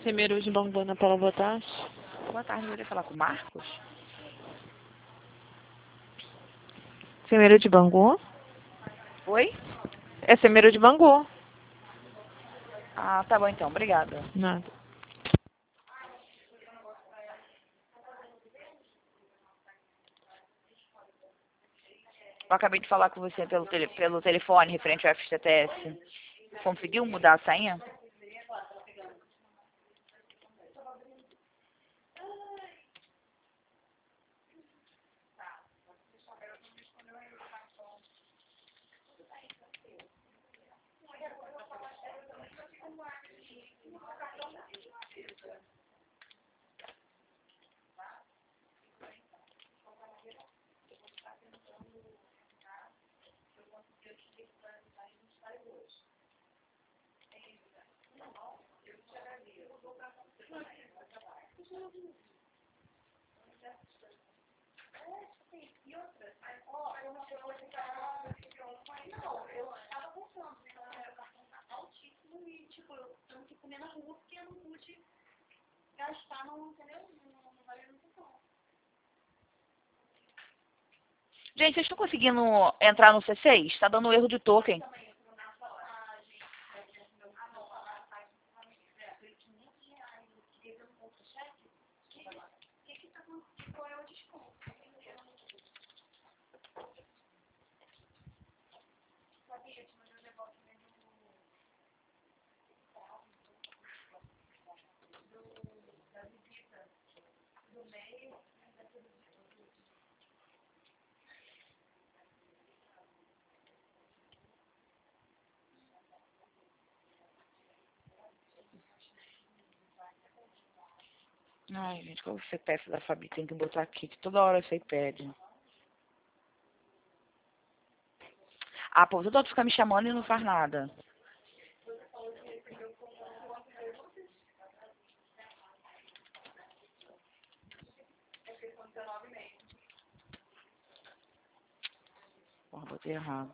Semeru de Bangu, Ana Paula, boa tarde. Boa tarde, eu queria falar com o Marcos. Semeru de Bangu? Oi? É Semeru de Bangu. Ah, tá bom então, obrigada. Nada. Eu acabei de falar com você pelo telefone referente ao FGTS. Conseguiu mudar a senha? Gente, vocês estão conseguindo entrar no C6? Está dando erro de token. Ai, gente, qual é o CPF da Fabi? Tem que botar aqui, que toda hora você pede. Ah, pô, toda hora tu fica me chamando e não faz nada. Porra, botei errado.